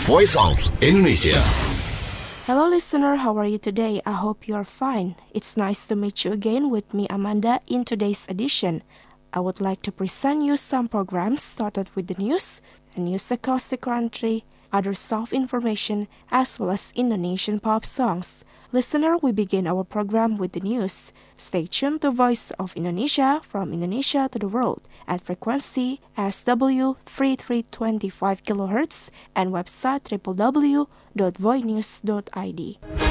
Voice of Indonesia. Hello listener, how are you today? I hope you are fine. It's nice to meet you again with me Amanda in today's edition. I would like to present you some programs started with the news across the country, other soft information, as well as Indonesian pop songs. Listener, we begin our program with the news. Stay tuned to Voice of Indonesia from Indonesia to the world at frequency SW 3325 kHz and website www.voinews.id.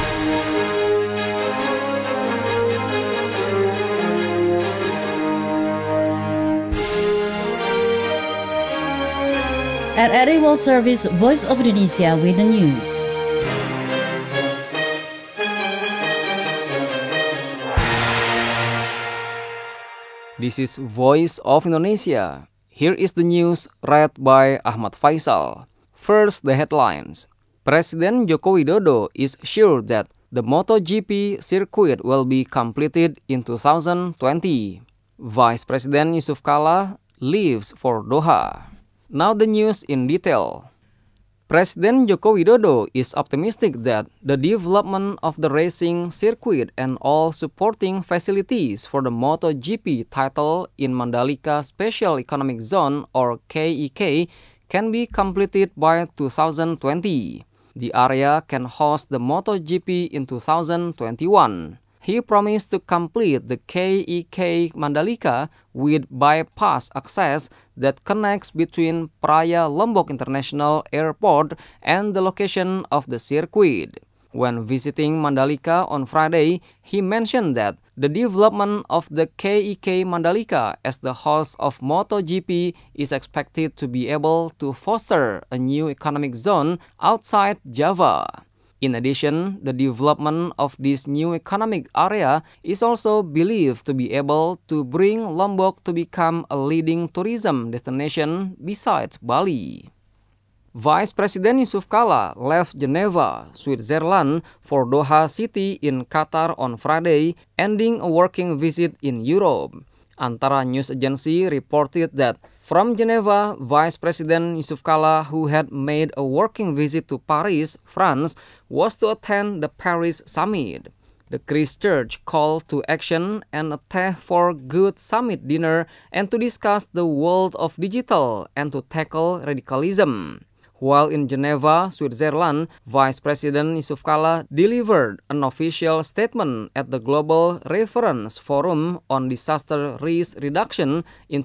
RRI World Service Voice of Indonesia with the news. This is Voice of Indonesia. Here is the news read by Ahmad Faisal. First, the headlines. President Joko Widodo is sure that the MotoGP circuit will be completed in 2020. Vice President Yusuf Kala leaves for Doha. Now the news in detail. President Joko Widodo is optimistic that the development of the racing circuit and all supporting facilities for the MotoGP title in Mandalika Special Economic Zone or KEK can be completed by 2020. The area can host the MotoGP in 2021. He promised to complete the KEK Mandalika with bypass access that connects between Praia Lombok International Airport and the location of the circuit. When visiting Mandalika on Friday, he mentioned that the development of the KEK Mandalika as the host of MotoGP is expected to be able to foster a new economic zone outside Java. In addition, the development of this new economic area is also believed to be able to bring Lombok to become a leading tourism destination besides Bali. Vice President Yusuf Kala left Geneva, Switzerland for Doha City in Qatar on Friday, ending a working visit in Europe. Antara News Agency reported that from Geneva, Vice President Yusuf Kala, who had made a working visit to Paris, France, was to attend the Paris Summit. The Christchurch call to action and a Tech for Good Summit dinner and to discuss the world of digital and to tackle radicalism. While in Geneva, Switzerland, Vice President Yusuf Kala delivered an official statement at the Global Reference Forum on Disaster Risk Reduction in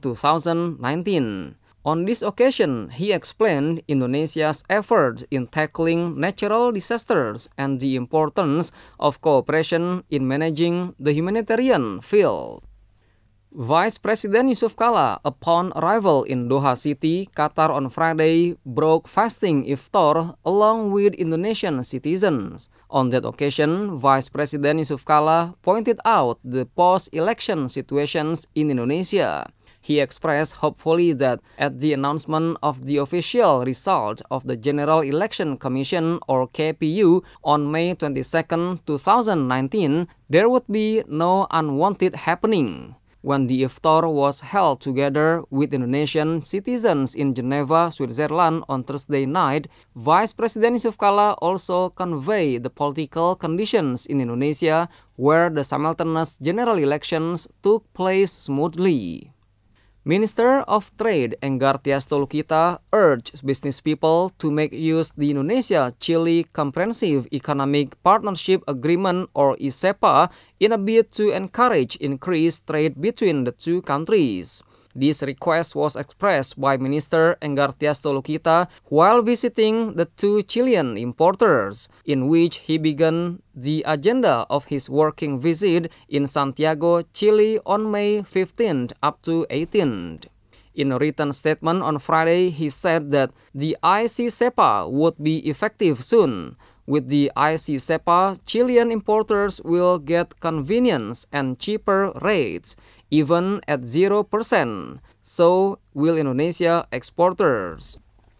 2019. On this occasion, he explained Indonesia's efforts in tackling natural disasters and the importance of cooperation in managing the humanitarian field. Vice President Yusuf Kala, upon arrival in Doha City, Qatar on Friday, broke fasting iftar along with Indonesian citizens. On that occasion, Vice President Yusuf Kala pointed out the post-election situations in Indonesia. He expressed hopefully that at the announcement of the official result of the General Election Commission or KPU on May 22, 2019, there would be no unwanted happening. When the iftar was held together with Indonesian citizens in Geneva, Switzerland on Thursday night, Vice President Yusuf Kala also conveyed the political conditions in Indonesia where the simultaneous general elections took place smoothly. Minister of Trade Enggar Tias Tolukita urged business people to make use the Indonesia-Chile Comprehensive Economic Partnership Agreement or ICEPA in a bid to encourage increased trade between the two countries. This request was expressed by Minister Enggar Tias Tolukita while visiting the two Chilean importers, in which he began the agenda of his working visit in Santiago, Chile on May 15th up to 18th. In a written statement on Friday, he said that the ICCEPA would be effective soon. With the ICCEPA, Chilean importers will get convenience and cheaper rates, even at 0%. So will Indonesia exporters.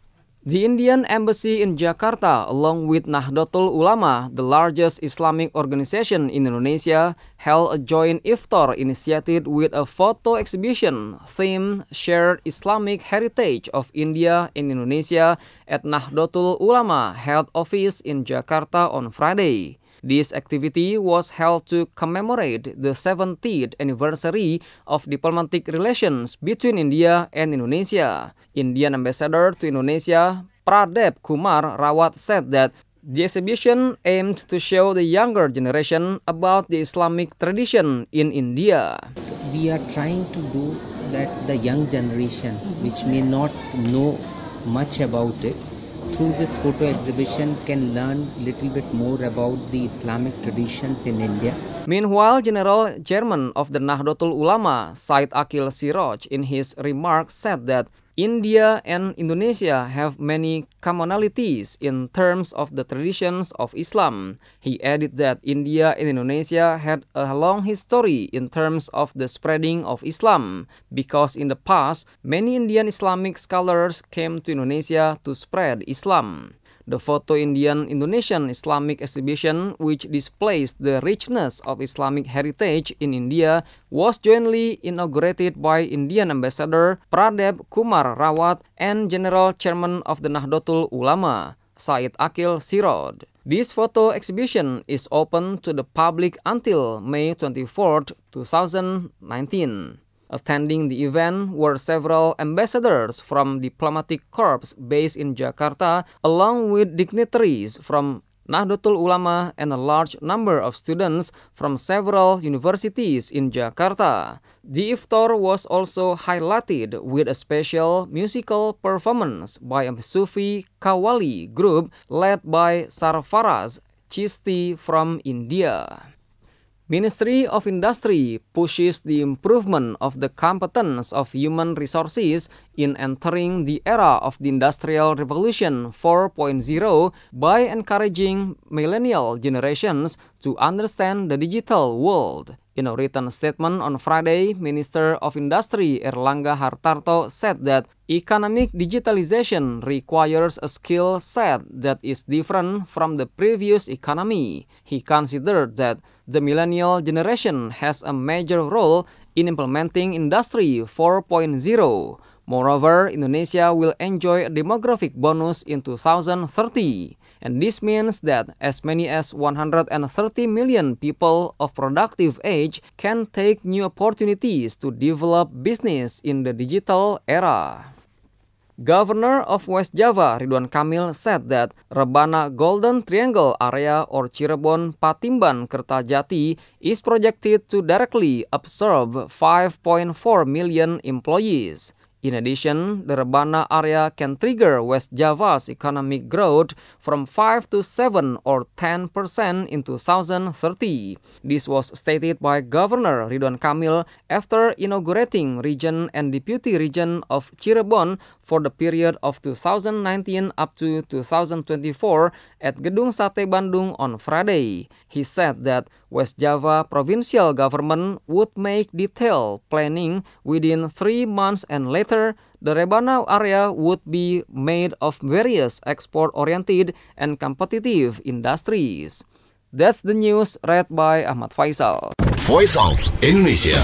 The Indian Embassy in Jakarta, along with Nahdlatul Ulama, the largest Islamic organization in Indonesia, held a joint iftar initiated with a photo exhibition themed Shared Islamic Heritage of India and Indonesia at Nahdlatul Ulama head office in Jakarta on Friday. This activity was held to commemorate the 70th anniversary of diplomatic relations between India and Indonesia. Indian ambassador to Indonesia, Pradep Kumar Rawat, said that the exhibition aimed to show the younger generation about the Islamic tradition in India. We are trying to do that the young generation, which may not know much about it, through this photo exhibition can learn a little bit more about the Islamic traditions in India. Meanwhile, General Chairman of the Nahdlatul Ulama, Said Akil Siraj, in his remarks said that India and Indonesia have many commonalities in terms of the traditions of Islam. He added that India and Indonesia had a long history in terms of the spreading of Islam, because in the past, many Indian Islamic scholars came to Indonesia to spread Islam. The Photo Indian-Indonesian Islamic exhibition, which displays the richness of Islamic heritage in India, was jointly inaugurated by Indian Ambassador Pradep Kumar Rawat and General Chairman of the Nahdlatul Ulama, Said Akil Siraj. This photo exhibition is open to the public until May 24, 2019. Attending the event were several ambassadors from diplomatic corps based in Jakarta, along with dignitaries from Nahdlatul Ulama and a large number of students from several universities in Jakarta. The iftar was also highlighted with a special musical performance by a Sufi Qawwali group led by Sarfaraz Chisti from India. Ministry of Industry pushes the improvement of the competence of human resources in entering the era of the Industrial Revolution 4.0 by encouraging millennial generations to understand the digital world. In a written statement on Friday, Minister of Industry Erlangga Hartarto said that economic digitalization requires a skill set that is different from the previous economy. He considered that the millennial generation has a major role in implementing Industry 4.0. Moreover, Indonesia will enjoy a demographic bonus in 2030. And this means that as many as 130 million people of productive age can take new opportunities to develop business in the digital era. Governor of West Java, Ridwan Kamil, said that Rebana Golden Triangle area or Cirebon Patimban Kertajati is projected to directly absorb 5.4 million employees. In addition, the Rebana area can trigger West Java's economic growth from 5 to 7 or 10% in 2030. This was stated by Governor Ridwan Kamil after inaugurating region and deputy region of Cirebon for the period of 2019 up to 2024 at Gedung Sate Bandung on Friday. He said that West Java provincial government would make detailed planning within 3 months, and later the Rebana area would be made of various export-oriented and competitive industries. That's the news read by Ahmad Faisal. Voice of Indonesia.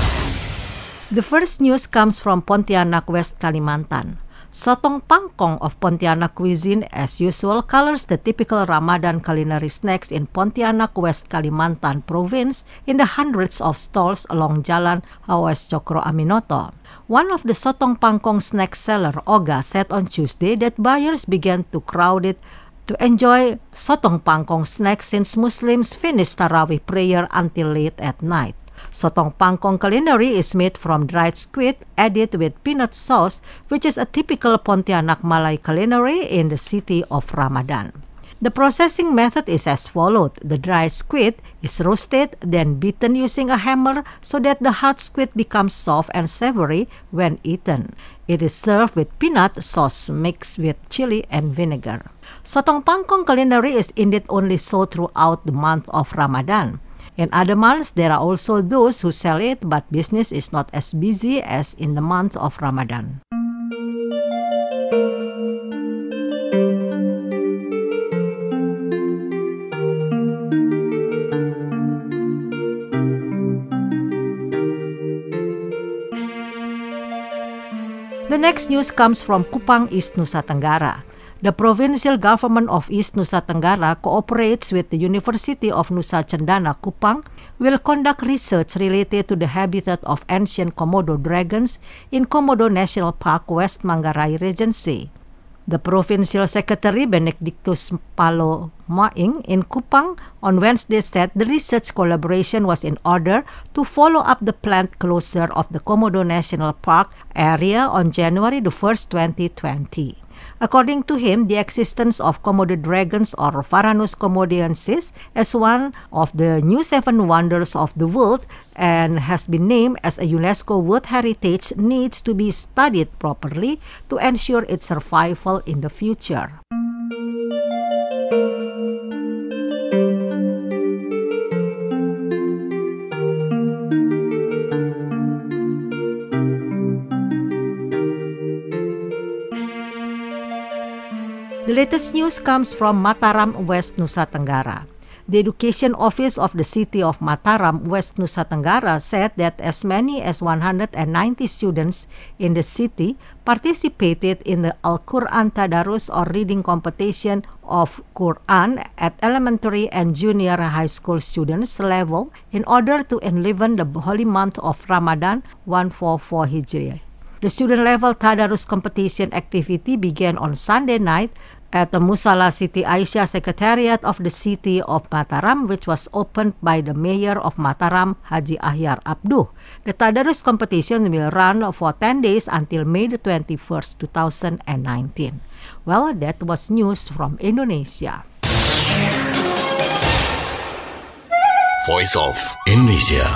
The first news comes from Pontianak, West Kalimantan. Sotong Pangkong of Pontianak cuisine, as usual, colors the typical Ramadan culinary snacks in Pontianak, West Kalimantan province in the hundreds of stalls along Jalan H.W.S. Cokro Aminoto. One of the Sotong Pangkong snack seller, Oga, said on Tuesday that buyers began to crowd it to enjoy Sotong Pangkong snacks since Muslims finish Tarawih prayer until late at night. Sotong Pangkong culinary is made from dried squid added with peanut sauce, which is a typical Pontianak Malay culinary in the city of Ramadan. The processing method is as follows. The dried squid is roasted, then beaten using a hammer so that the hard squid becomes soft and savory when eaten. It is served with peanut sauce mixed with chili and vinegar. Sotong Pangkong culinary is indeed only sold throughout the month of Ramadan. In other months, there are also those who sell it, but business is not as busy as in the month of Ramadan. The next news comes from Kupang, East Nusa Tenggara. The provincial government of East Nusa Tenggara cooperates with the University of Nusa Cendana Kupang will conduct research related to the habitat of ancient Komodo dragons in Komodo National Park, West Manggarai Regency. The Provincial Secretary Benedictus Palo Maing in Kupang on Wednesday said the research collaboration was in order to follow up the planned closure of the Komodo National Park area on January 1st, 2020. According to him, the existence of Komodo dragons or Varanus komodiensis as one of the new 7 wonders of the world and has been named as a UNESCO World Heritage needs to be studied properly to ensure its survival in the future. The latest news comes from Mataram, West Nusa Tenggara. The Education Office of the City of Mataram, West Nusa Tenggara said that as many as 190 students in the city participated in the Al-Quran Tadarus or reading competition of Quran at elementary and junior high school students level in order to enliven the holy month of Ramadan 1444 Hijriah. The student-level Tadarus competition activity began on Sunday night at the Musala Siti Aisyah Secretariat of the City of Mataram, which was opened by the Mayor of Mataram, Haji Ahyar Abduh. The Tadarus competition will run for 10 days until May 21st, 2019. Well, that was news from Indonesia. Voice of Indonesia.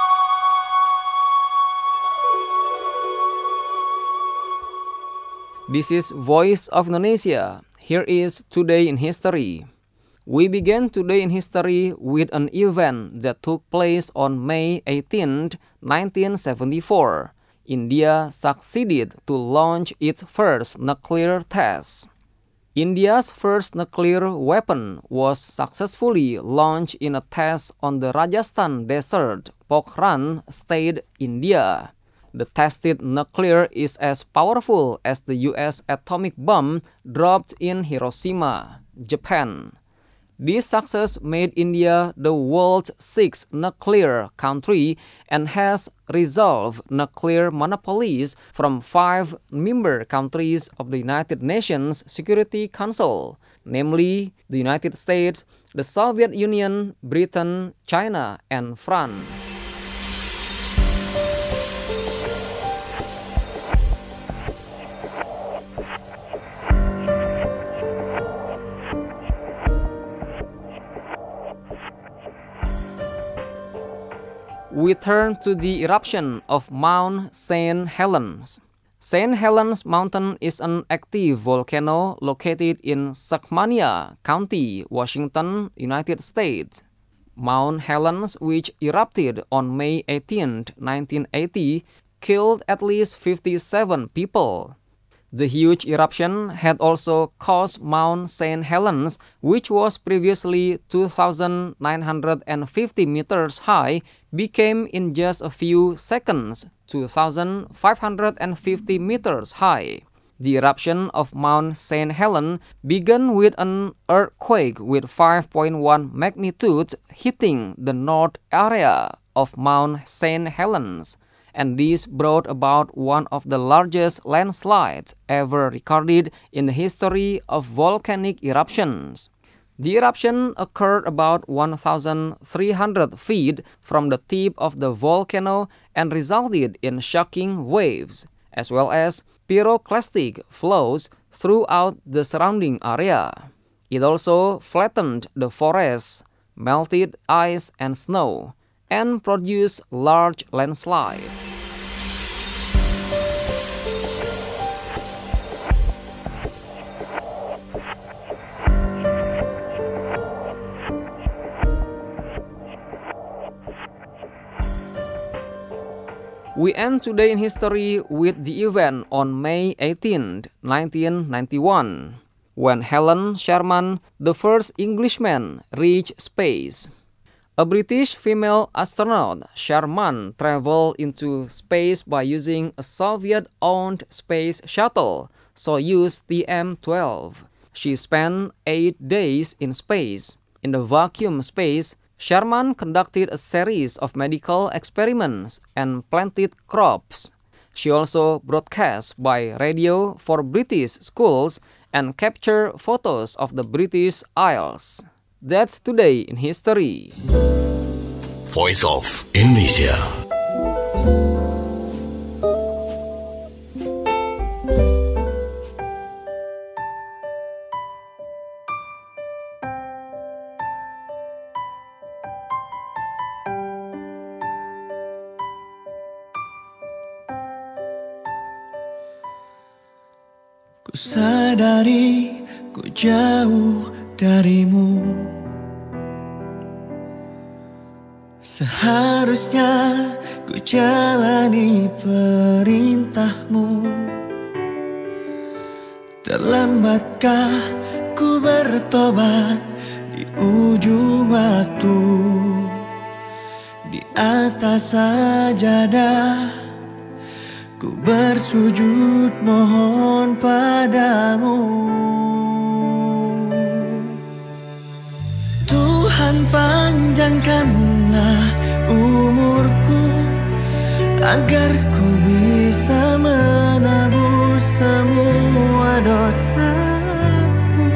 This is Voice of Indonesia. Here is Today in History. We began Today in History with an event that took place on May 18, 1974. India succeeded to launch its first nuclear test. India's first nuclear weapon was successfully launched in a test on the Rajasthan desert, Pokhran State, India. The tested nuclear is as powerful as the U.S. atomic bomb dropped in Hiroshima, Japan. This success made India the world's 6th nuclear country and has resolved nuclear monopolies from 5 member countries of the United Nations Security Council, namely the United States, the Soviet Union, Britain, China, and France. We turn to the eruption of Mount St. Helens. St. Helens Mountain is an active volcano located in Sackmania County, Washington, United States. Mount Helens, which erupted on May 18, 1980, killed at least 57 people. The huge eruption had also caused Mount St. Helens, which was previously 2,950 meters high, became in just a few seconds 2,550 meters high. The eruption of Mount St. Helens began with an earthquake with 5.1 magnitude hitting the north area of Mount St. Helens, and this brought about one of the largest landslides ever recorded in the history of volcanic eruptions. The eruption occurred about 1,300 feet from the tip of the volcano and resulted in shocking waves, as well as pyroclastic flows throughout the surrounding area. It also flattened the forests, melted ice and snow, and produced large landslides. We end Today in History with the event on May 18, 1991, when Helen Sharman, the first Englishman, reached space. A British female astronaut, Sharman, traveled into space by using a Soviet-owned space shuttle, Soyuz TM-12. She spent 8 days in space. In the vacuum space, Sharman conducted a series of medical experiments and planted crops. She also broadcast by radio for British schools and captured photos of the British Isles. That's Today in History. Voice of Indonesia. Ku sadari ku jauh darimu. Seharusnya ku jalani perintahmu. Terlambatkah ku bertobat di ujung waktu? Di atas sajadah ku bersujud mohon padamu. Tuhan, panjangkanlah umurku agar ku bisa menebus semua dosaku.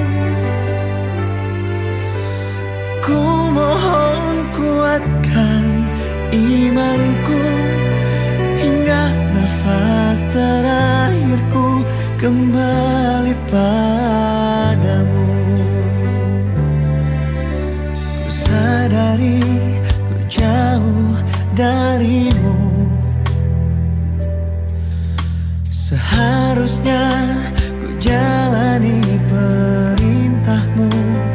Ku mohon kuatkan imanku hingga nafas terakhirku kembali padamu. Ku sadari ku jauh darimu. Seharusnya ku jalani perintahmu.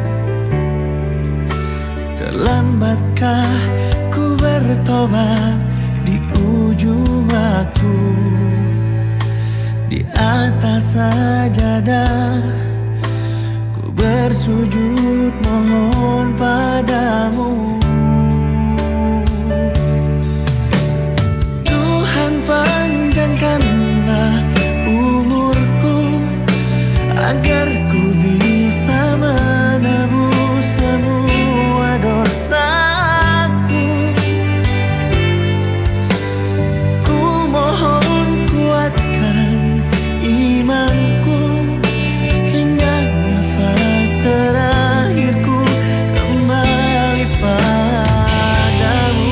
Terlambatkah ku bertobat di ujung waktu? Di atas sajadah ku bersujud mohon padamu. Tuhan, panjangkanlah umurku agar ku bisa menebus semua dosaku. Ku mohon kuatkan imanku hingga nafas terakhirku kembali padamu.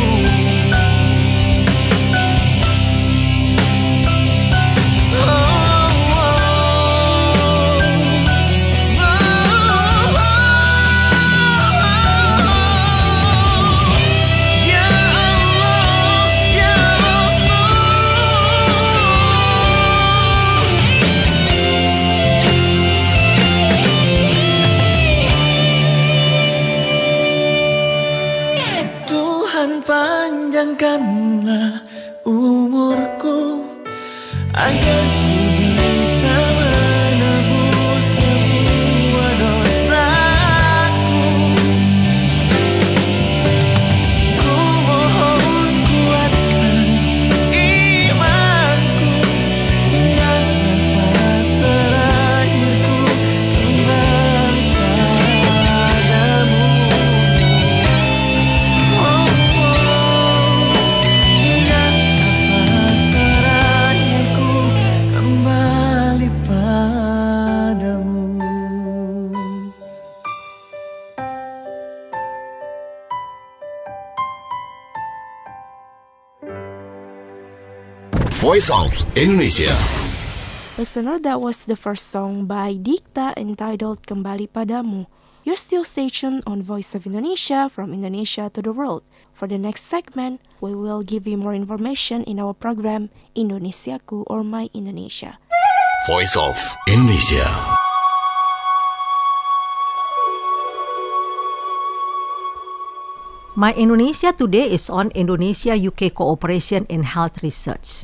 Ya Allah, ya Tuhan, panjangkanlah umurku agar ku bisa menebus semua dosaku. Ku mohon kuatkan imanku hingga nafas terakhirku kembali padamu. Hingga nafas terakhirku kembali padamu. Voice of Indonesia. Listener, that was the first song by Dikta entitled Kembali Padamu. You're still stationed on Voice of Indonesia from Indonesia to the world. For the next segment, we will give you more information in our program Indonesiaku or My Indonesia. Voice of Indonesia. My Indonesia today is on Indonesia-UK cooperation in health research.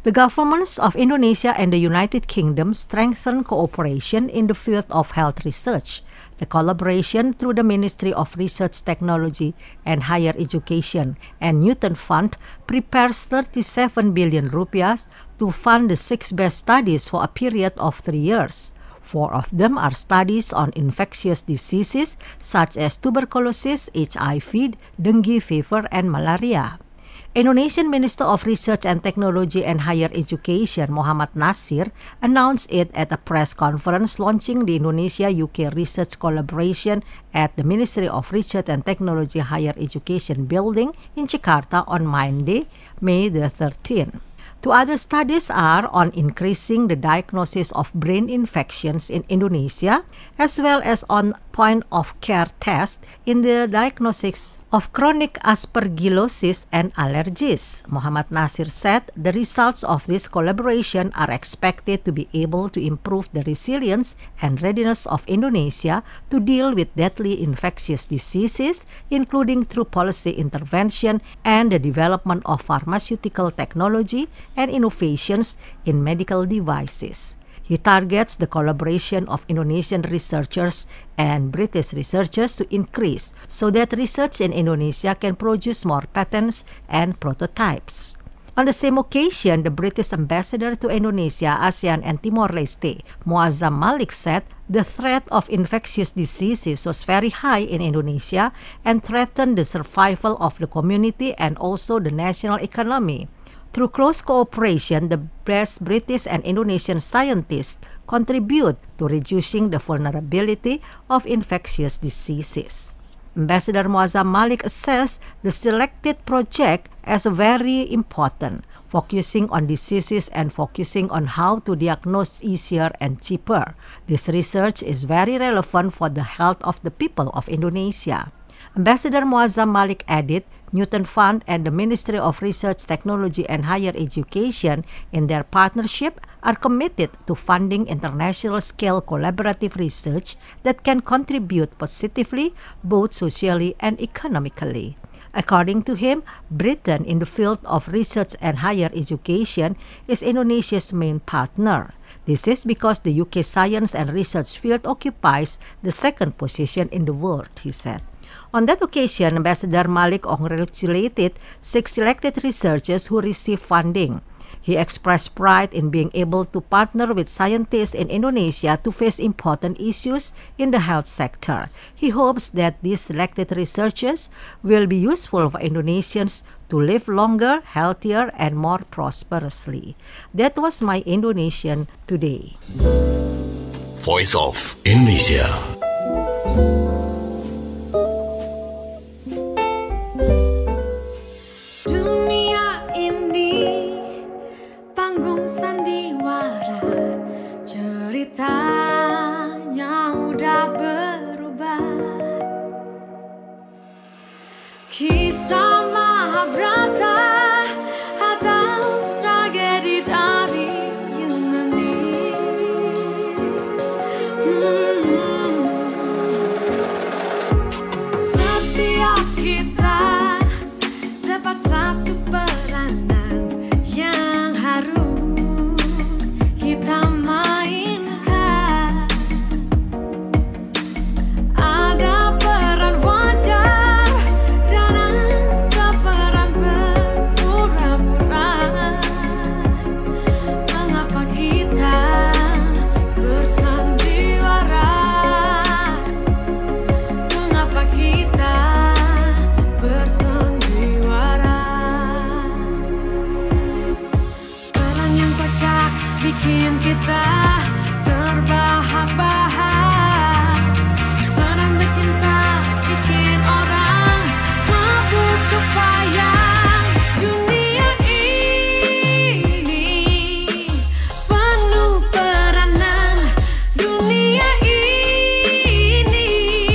The governments of Indonesia and the United Kingdom strengthen cooperation in the field of health research. The collaboration through the Ministry of Research, Technology and Higher Education and Newton Fund prepares 37 billion rupiah to fund the 6 best studies for a period of 3 years. 4 of them are studies on infectious diseases such as tuberculosis, HIV, dengue fever, and malaria. Indonesian Minister of Research and Technology and Higher Education Muhammad Nasir announced it at a press conference launching the Indonesia-UK research collaboration at the Ministry of Research and Technology Higher Education building in Jakarta on Monday, May the 13th. 2 other studies are on increasing the diagnosis of brain infections in Indonesia, as well as on point-of-care tests in the diagnosis of chronic aspergillosis and allergies. Muhammad Nasir said the results of this collaboration are expected to be able to improve the resilience and readiness of Indonesia to deal with deadly infectious diseases, including through policy intervention and the development of pharmaceutical technology and innovations in medical devices. He targets the collaboration of Indonesian researchers and British researchers to increase so that research in Indonesia can produce more patents and prototypes. On the same occasion, the British ambassador to Indonesia, ASEAN and Timor-Leste, Muazzam Malik, said the threat of infectious diseases was very high in Indonesia and threatened the survival of the community and also the national economy. Through close cooperation, the best British and Indonesian scientists contribute to reducing the vulnerability of infectious diseases. Ambassador Muazzam Malik assessed the selected project as very important, focusing on diseases and focusing on how to diagnose easier and cheaper. This research is very relevant for the health of the people of Indonesia. Ambassador Muazzam Malik added, Newton Fund and the Ministry of Research, Technology and Higher Education in their partnership are committed to funding international-scale collaborative research that can contribute positively both socially and economically. According to him, Britain in the field of research and higher education is Indonesia's main partner. This is because the UK science and research field occupies the second position in the world, he said. On that occasion, Ambassador Malik congratulated 6 selected researchers who received funding. He expressed pride in being able to partner with scientists in Indonesia to face important issues in the health sector. He hopes that these selected researchers will be useful for Indonesians to live longer, healthier, and more prosperously. That was my Indonesian today. Voice of Indonesia. Ceritanya udah berubah. Kisah Mahabharata atau tragedi dari Yunani. Setiap kita dapat satu peranan yang harus kita mainkan. Ada peran wajar dan ada peran berpura-pura. Mengapa kita bersandiwara? Mengapa kita bersandiwara? Peran yang kocak bikin kita terbahak-bahak. Peran bercinta bikin orang mabuk kepayang. Dunia ini penuh peranan. Dunia ini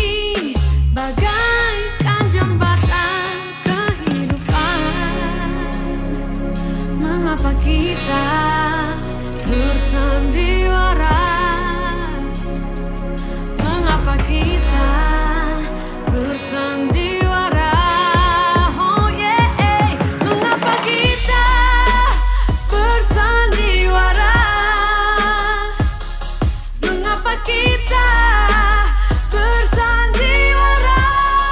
bagaikan jembatan kehidupan. Mengapa kita bersandiwara? kita bersandiwara?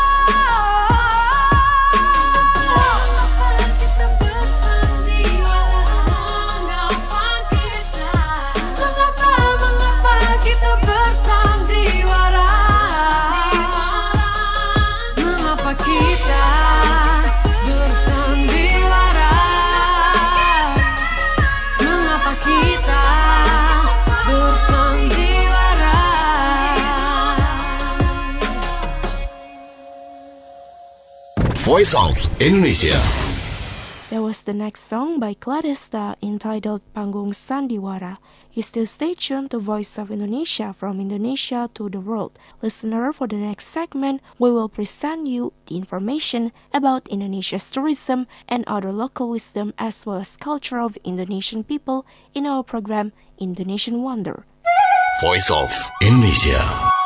Mengapa kita bersandiwara? Mengapa kita bersandiwara? Mengapa kita bersandiwara? Mengapa kita bersandiwara? Voice of Indonesia. That was the next song by Claresta entitled Panggung Sandiwara. You still stay tuned to Voice of Indonesia from Indonesia to the world. Listener, for the next segment, we will present you the information about Indonesia's tourism and other local wisdom as well as culture of Indonesian people in our program Indonesian Wonder. Voice of Indonesia.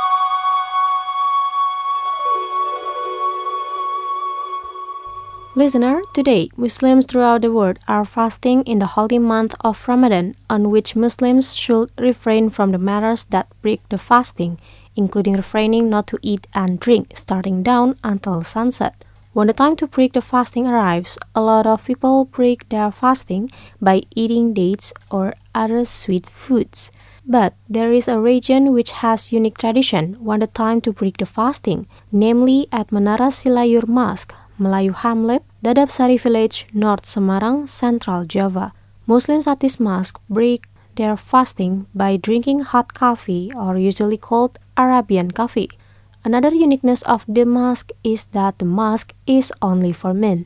Listener, today Muslims throughout the world are fasting in the holy month of Ramadan, on which Muslims should refrain from the matters that break the fasting, including refraining not to eat and drink starting down until sunset. When the time to break the fasting arrives, a lot of people break their fasting by eating dates or other sweet foods. But there is a region which has unique tradition when the time to break the fasting, namely at Menara Silayur Mosque, Melayu Hamlet, Dadap Sari Village, North Semarang, Central Java. Muslims at this mosque break their fasting by drinking hot coffee, or usually called Arabian coffee. Another uniqueness of the mosque is that the mosque is only for men.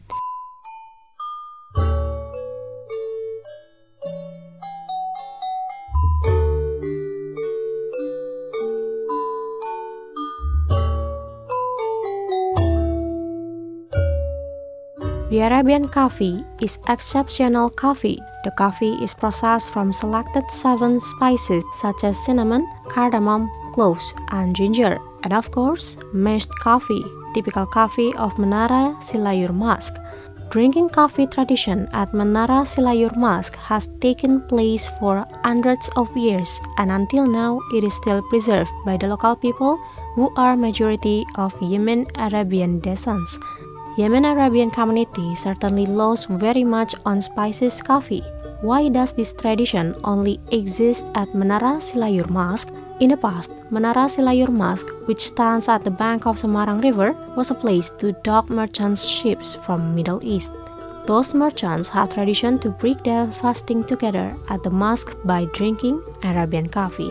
The Arabian coffee is exceptional coffee. The coffee is processed from selected 7 spices such as cinnamon, cardamom, cloves, and ginger, and of course, mashed coffee, typical coffee of Menara Silayur Mosque. Drinking coffee tradition at Menara Silayur Mosque has taken place for hundreds of years, and until now it is still preserved by the local people who are majority of Yemen Arabian descent. Yemen Arabian community certainly lost very much on spices coffee. Why does this tradition only exist at Menara Silayur Mosque? In the past, Menara Silayur Mosque, which stands at the bank of Semarang River, was a place to dock merchants' ships from Middle East. Those merchants had tradition to break their fasting together at the mosque by drinking Arabian coffee.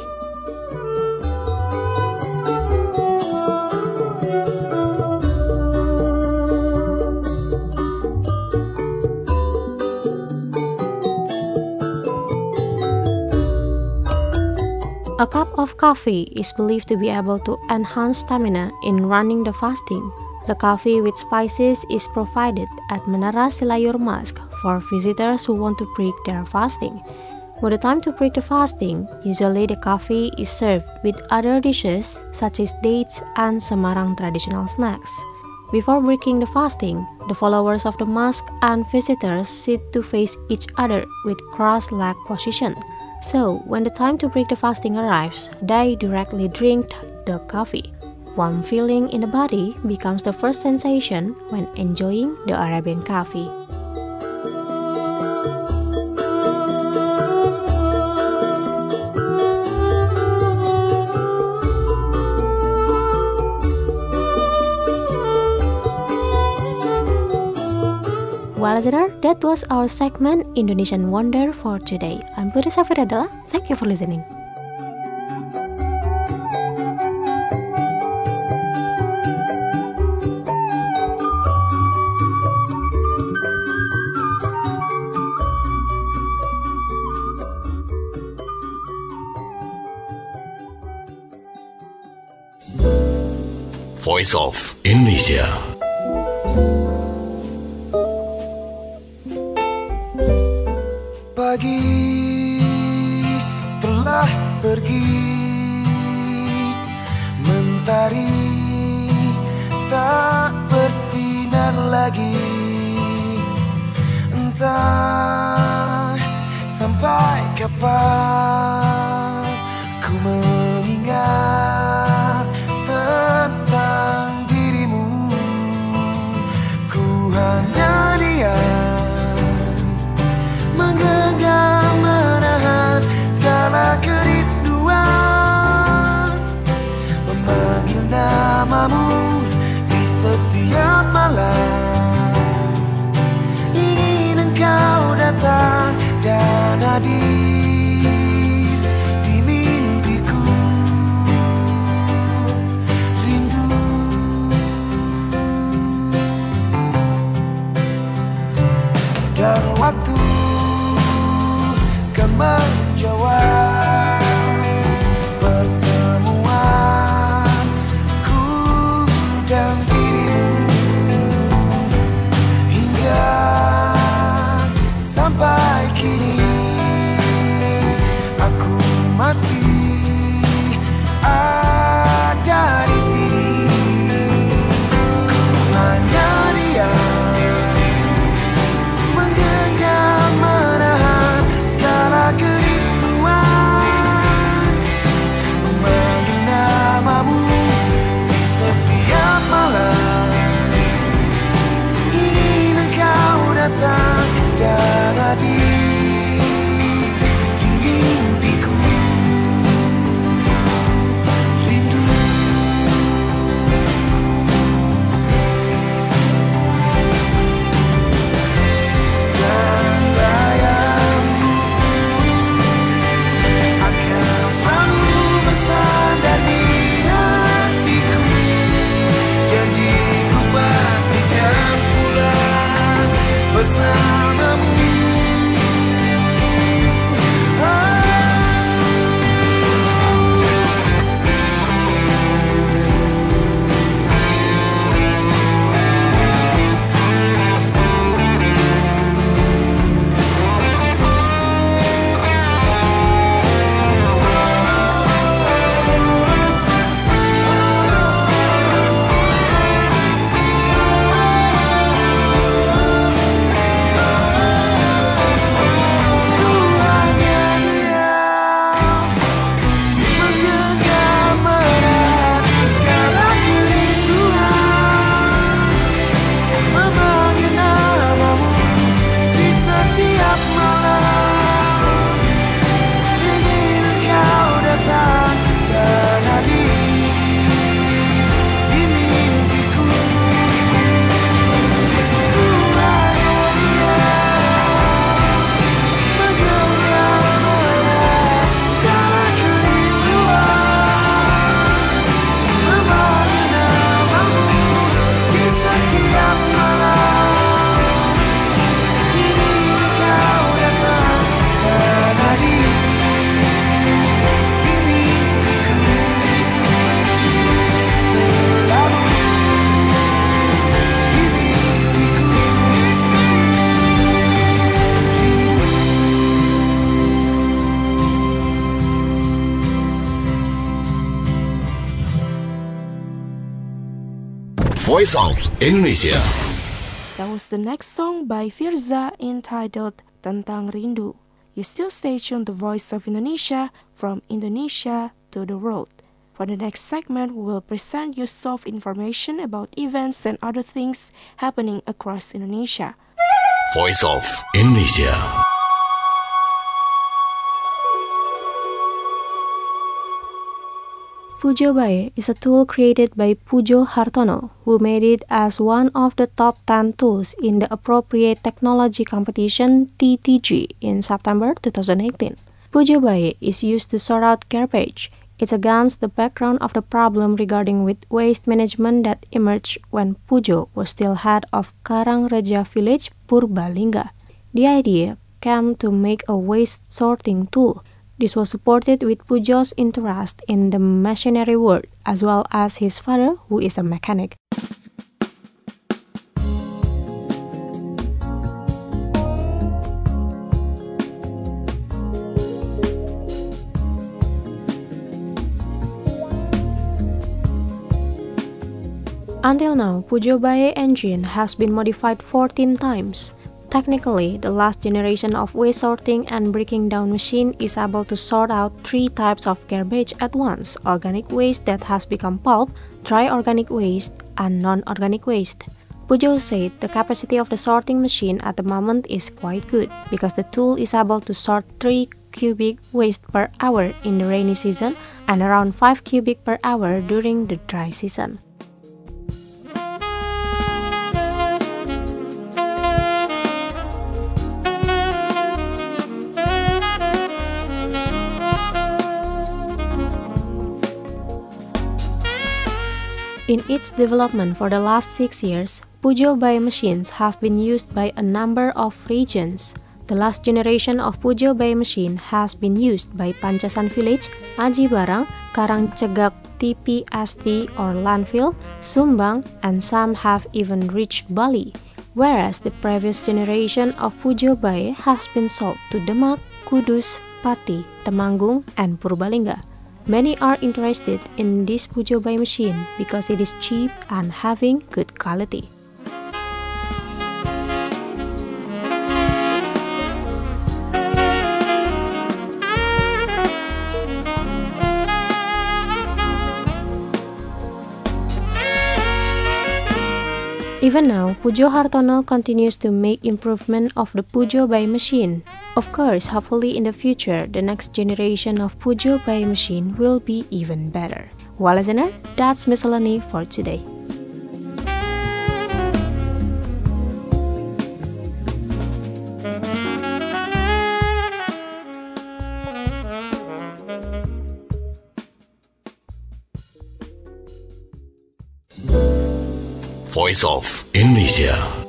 A cup of coffee is believed to be able to enhance stamina in running the fasting. The coffee with spices is provided at Menara Silayur Mosque for visitors who want to break their fasting. When the time to break the fasting, usually the coffee is served with other dishes such as dates and Semarang traditional snacks. Before breaking the fasting, the followers of the mosque and visitors sit to face each other with cross-leg position. So, when the time to break the fasting arrives, they directly drink the coffee. Warm feeling in the body becomes the first sensation when enjoying the Arabian coffee. Well, listener, that was our segment Indonesian Wonder for today. I'm Putri Safiradala. Thank you for listening. Voice of Indonesia. Pagi telah pergi, mentari tak bersinar lagi. Entah sampai kapan ku mengingat Voice of Indonesia. That was the next song by Firza entitled Tentang Rindu. You still stay tuned to Voice of Indonesia, from Indonesia to the world. For the next segment, we will present you soft information about events and other things happening across Indonesia. Voice of Indonesia. Pujo Bae is a tool created by Pujo Hartono, who made it as one of the top 10 tools in the Appropriate Technology Competition TTG in September 2018. Pujo Bae is used to sort out garbage. It's against the background of the problem regarding with waste management that emerged when Pujo was still head of Karangreja village, Purbalingga. The idea came to make a waste sorting tool. This was supported with Pujo's interest in the machinery world, as well as his father, who is a mechanic. Until now, Pujo Bae engine has been modified 14 times. Technically, the last generation of waste sorting and breaking down machine is able to sort out 3 types of garbage at once: organic waste that has become pulp, dry organic waste, and non-organic waste. Pujo said the capacity of the sorting machine at the moment is quite good because the tool is able to sort 3 cubic waste per hour in the rainy season and around 5 cubic per hour during the dry season. In its development for the last 6 years, Pujo Bae machines have been used by a number of regions. The last generation of Pujo Bae machine has been used by Pancasan village, Aji Barang, Karangcegak TPST or landfill, Sumbang, and some have even reached Bali. Whereas the previous generation of Pujo Bae has been sold to Demak, Kudus, Pati, Temanggung, and Purbalingga. Many are interested in this Pujo Bae machine because it is cheap and having good quality. Even now, Pujo Hartono continues to make improvement of the Pujo Bae machine. Of course, hopefully in the future, the next generation of Pujo Bae machine will be even better. Well, listener, that's miscellany for today. Voice of Indonesia.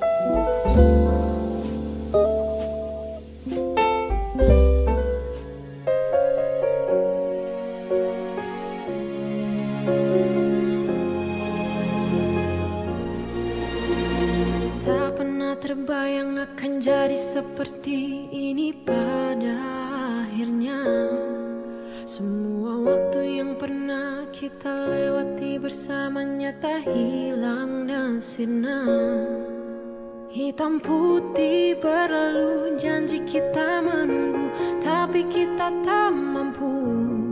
Tak pernah terbayang akan jadi seperti ini pada akhirnya. Semua waktu yang pernah kita lewati bersamanya tak hilang dan sirna. Hitam putih berlalu, janji kita menunggu, tapi kita tak mampu.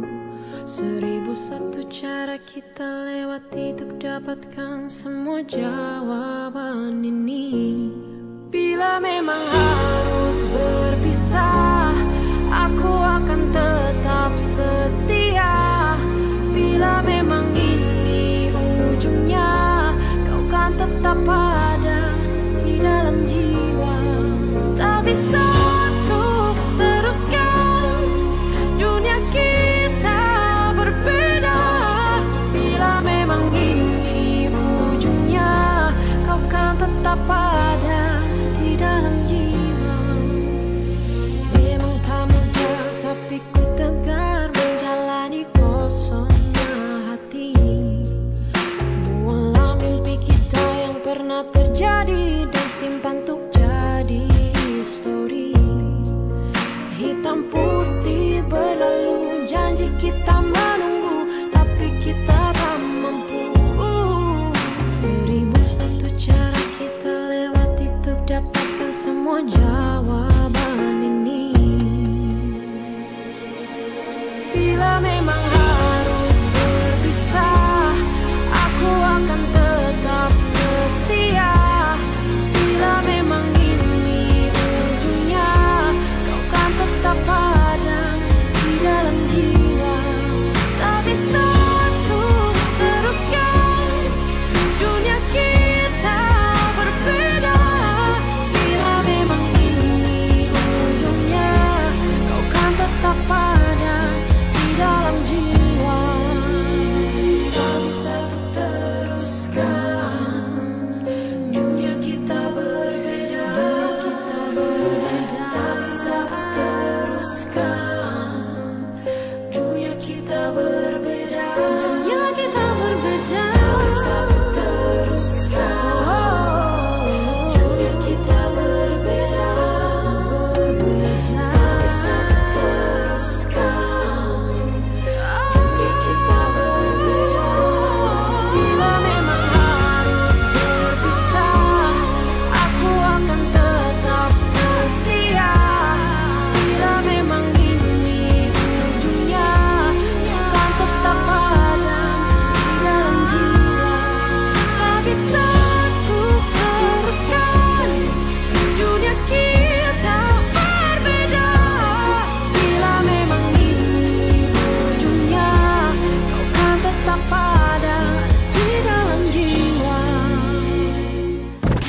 1001 cara kita lewati untuk dapatkan semua jawaban ini. Bila memang harus berpisah, aku akan tetap setia. Bila memang ini ujungnya, kau kan tetap ada di dalam jiwa. Tak bisa untuk teruskan dunia kita berbeda. Bila memang ini ujungnya, kau kan tetap ada di dalam jiwa. Memang tak mudah, tapi ku tegar menjalani kosongnya hati. Buanglah mimpi kita yang pernah terjadi dan simpan untuk jadi histori. Hitam putih berlalu, janji kita menunggu, tapi kita tak mampu. 1000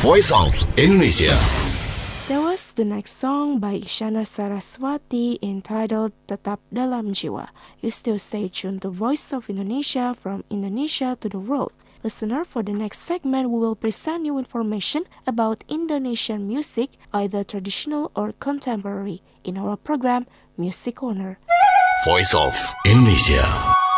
Voice of Indonesia. That was the next song by Isyana Saraswati entitled Tetap Dalam Jiwa. You still stay tuned to Voice of Indonesia from Indonesia to the world. Listener, for the next segment, we will present you information about Indonesian music, either traditional or contemporary, in our program, Music Corner. Voice of Indonesia.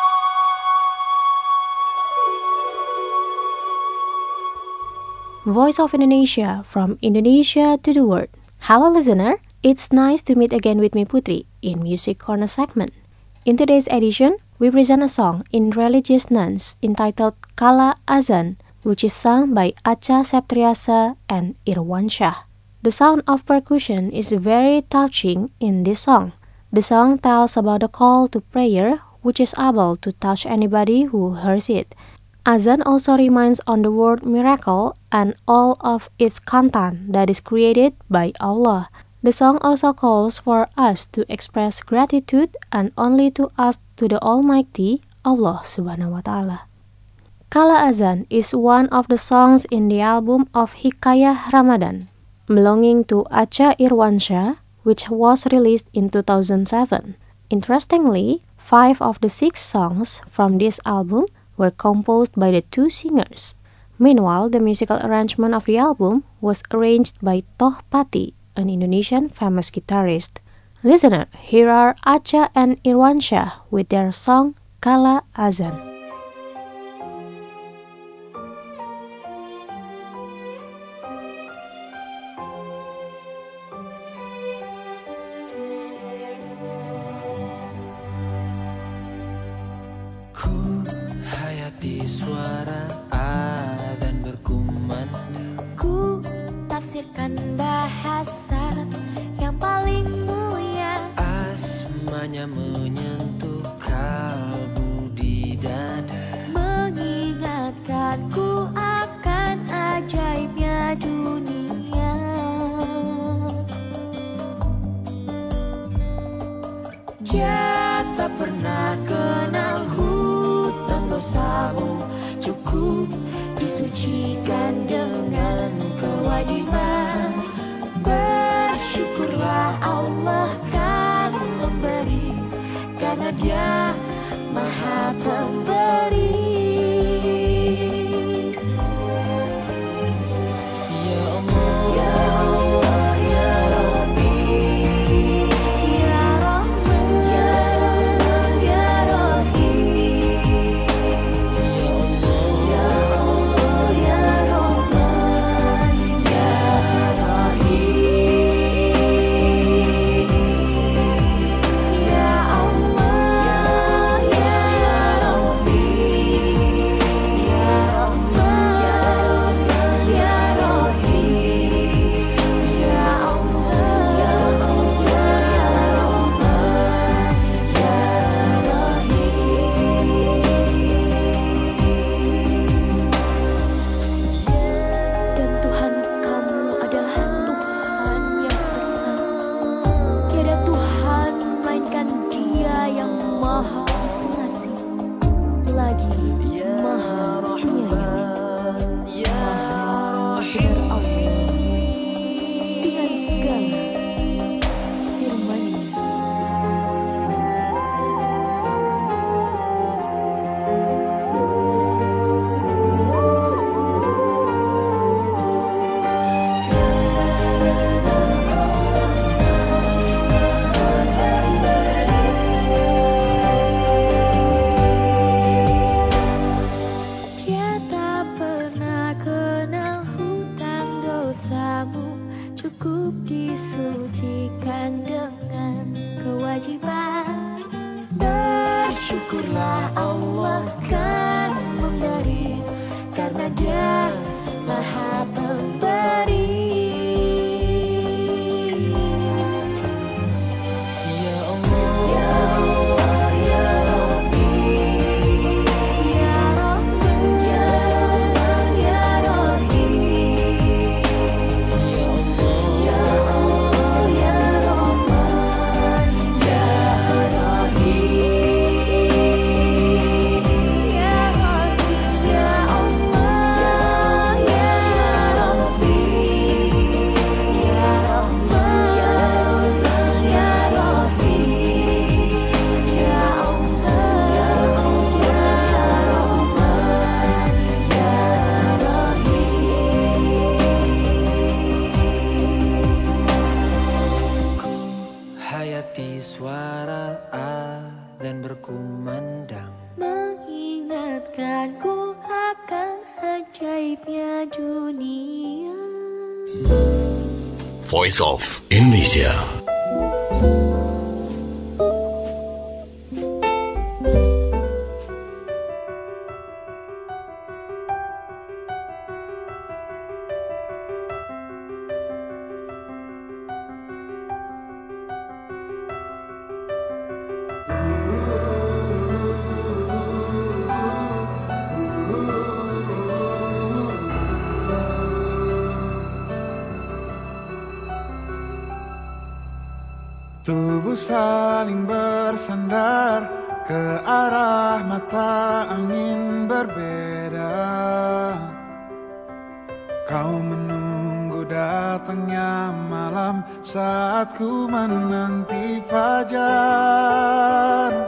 Voice of Indonesia from Indonesia to the world. Hello listener, it's nice to meet again with me Putri in Music Corner segment. In today's edition, we present a song in religious nuns entitled Kala Azan, which is sung by Acha Septriasa and Irwansyah. The sound of percussion is very touching in this song. The song tells about a call to prayer which is able to touch anybody who hears it. Azan also reminds on the word miracle and all of its content that is created by Allah. The song also calls for us to express gratitude and only to ask to the Almighty Allah Subhanahu wa Ta'ala. Kala Azan is one of the songs in the album of Hikayah Ramadan, belonging to Acha Irwansyah, which was released in 2007. Interestingly, 5 of the 6 songs from this album were composed by the 2 singers. Meanwhile, the musical arrangement of the album was arranged by Toh Pati, an Indonesian famous guitarist. Listener, here are Acha and Irwansyah with their song Kala Azan. Hayati suara adzan berkumandang, Ku tafsirkan bahasa yang paling mulia, asmanya menyentuh kalbu di dada, mengingatkanku akan ajaibnya dunia. Dia tak pernah kenal hutang dosamu, Cukup disucikan dengan kewajiban. Bersyukurlah Allah kan memberi, karena memandang, mengingatkanku akan ajaibnya dunia. Voice of Indonesia. Tubuh saling bersandar ke arah mata angin berbeda. Kau menunggu datangnya malam saat ku menanti fajar.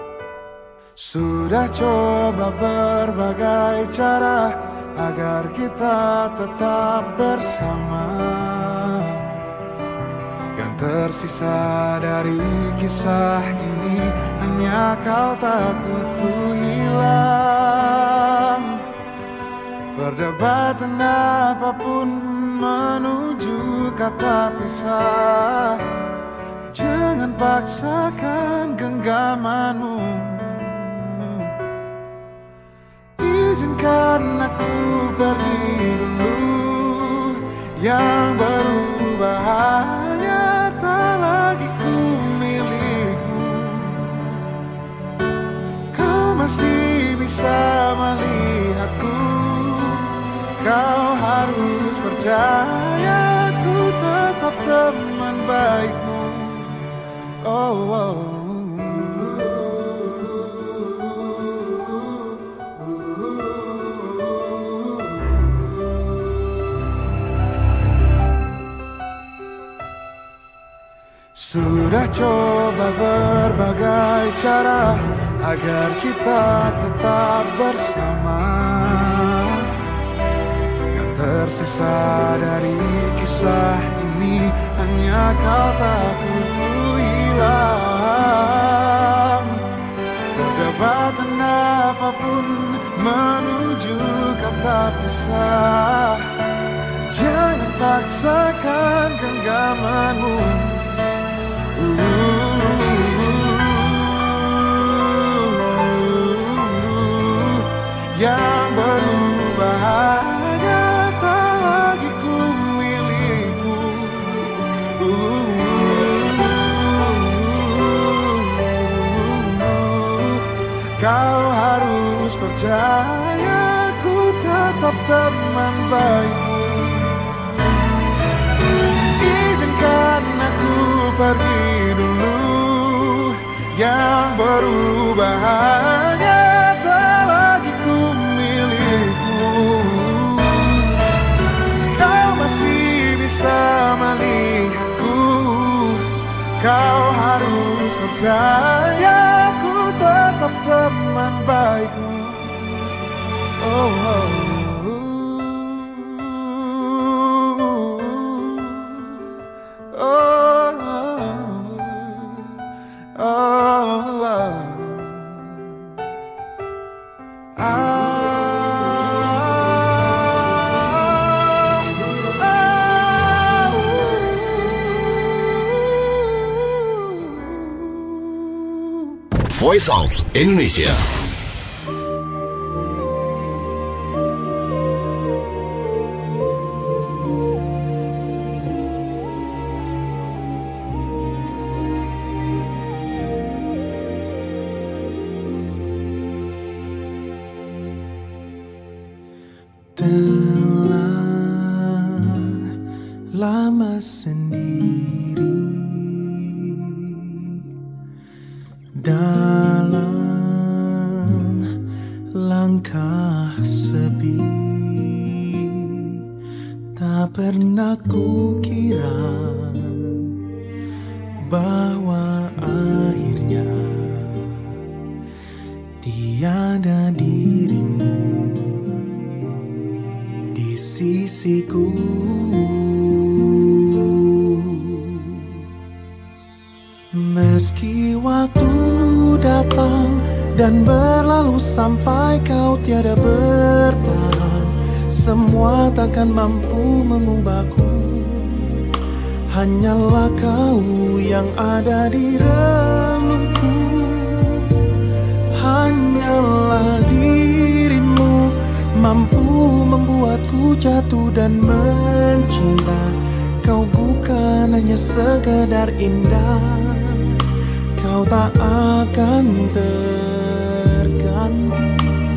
Sudah coba berbagai cara agar kita tetap bersama. Tersisa dari kisah ini hanya kau takut ku hilang. Perdebatan apapun menuju kata pisah. Jangan paksakan genggamanmu. Izinkan aku pergi dulu. Yang berubah hanya tak lagi ku milikmu. Kau masih bisa melihatku. Kau harus percaya ku tetap teman baikmu. Oh, oh. Sudah coba berbagai cara agar kita tetap bersama. Yang tersisa dari kisah ini hanya kau takut ku hilang. Perdebatan apapun menuju kata pisah. Jangan paksakan genggamanmu. Yang berubah hanya tak lagi ku milikmu. Kau harus percaya ku tetap teman baikmu. Izinkan aku pergi dulu. Yang berubah hanya tak lagi ku milikmu. Kau masih bisa melihatku. Kau harus percaya ku tetap teman baikmu. Oh, oh. Voice of Indonesia. Telah lama sendiri dalam langkah sepi. Tak pernah kukira bahwa akhirnya tiada dirimu di sisiku. Meski waktu datang dan berlalu sampai kau tiada bertahan. Semua takkan mampu mengubahku, hanyalah kau yang ada di relungku. Hanyalah dirimu mampu membuatku jatuh dan mencinta. Kau bukan hanya sekedar indah, kau tak akan terganti.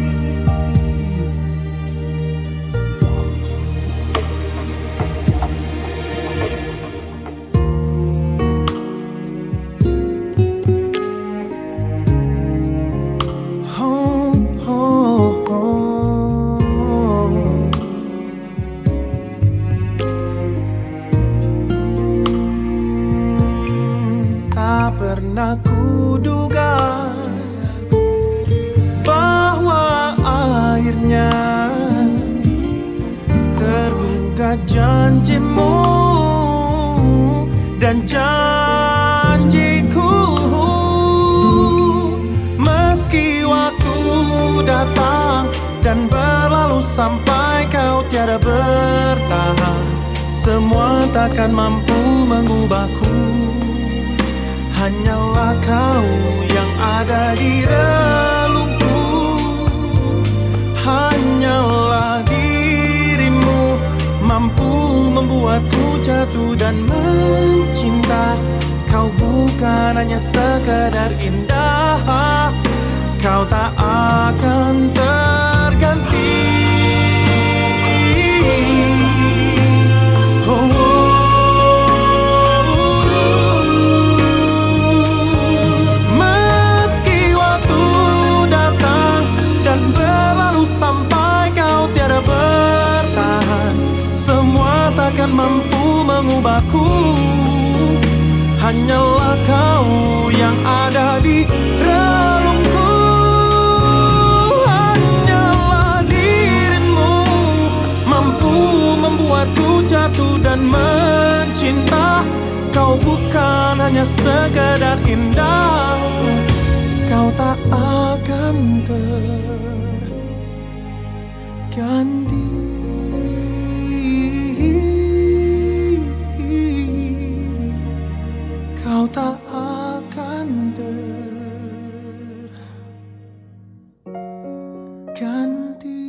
Pernah kuduga bahwa akhirnya tergugat janjimu dan janjiku. Meski waktu datang dan berlalu sampai kau tiada bertahan, semua takkan mampu mengubahku. Hanyalah kau yang ada di relungku. Hanyalah dirimu mampu membuatku jatuh dan mencinta. Kau bukan hanya sekedar indah, kau tak akan terganti. Takkan mampu mengubahku, hanyalah kau yang ada di relungku. Hanyalah dirimu mampu membuatku jatuh dan mencinta. Kau bukan hanya sekedar indah, kau tak akan terganti. Kau tak akan terganti.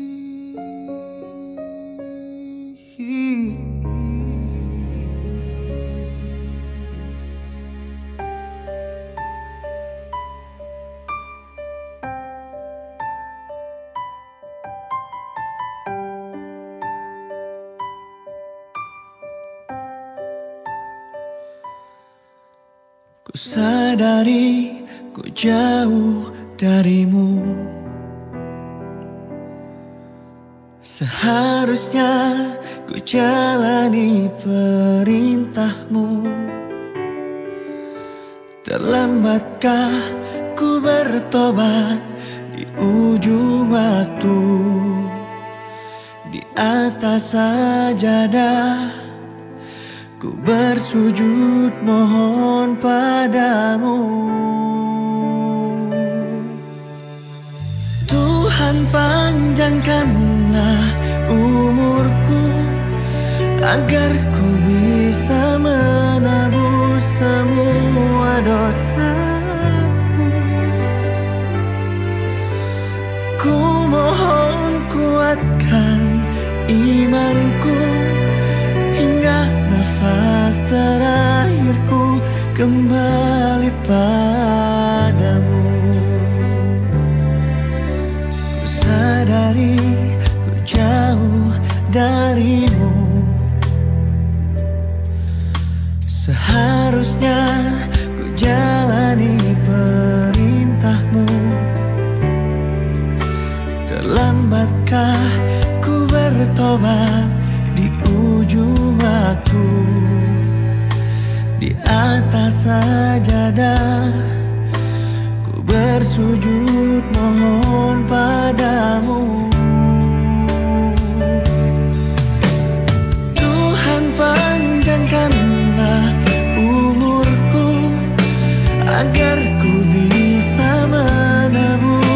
Ku sadari ku jauh darimu. Seharusnya ku jalani perintahmu. Terlambatkah ku bertobat di ujung waktu? Di atas sajadah ku bersujud mohon padamu. Tuhan, panjangkanlah umurku agar ku bisa menebus semua dosaku. Ku mohon kuatkan imanku hingga nafas terakhirku kembali padamu. Ku sadari ku jauh darimu. Seharusnya ku jalani perintahmu. Terlambatkah ku bertobat di ujung waktu? Di atas sajadah ku bersujud mohon padamu. Tuhan, panjangkanlah umurku agar ku bisa menebus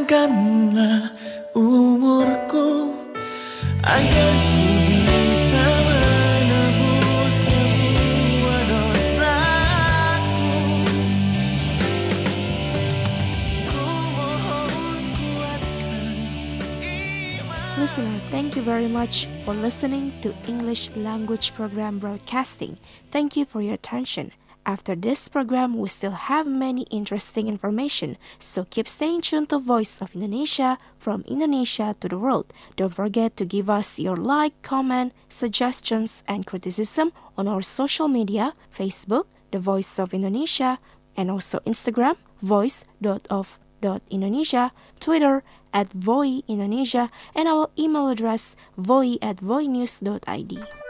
panjangkanlah umurku agar ku bisa menebus semua dosaku. Ku mohon kuatkan iman. Listener, thank you very much for listening to English Language Program Broadcasting. Thank you for your attention. After this program, we still have many interesting information, so keep staying tuned to Voice of Indonesia, from Indonesia to the world. Don't forget to give us your like, comment, suggestions, and criticism on our social media, Facebook, The Voice of Indonesia, and also Instagram, voice.of.indonesia, Twitter, @voiindonesia, and our email address, voi@voinews.id.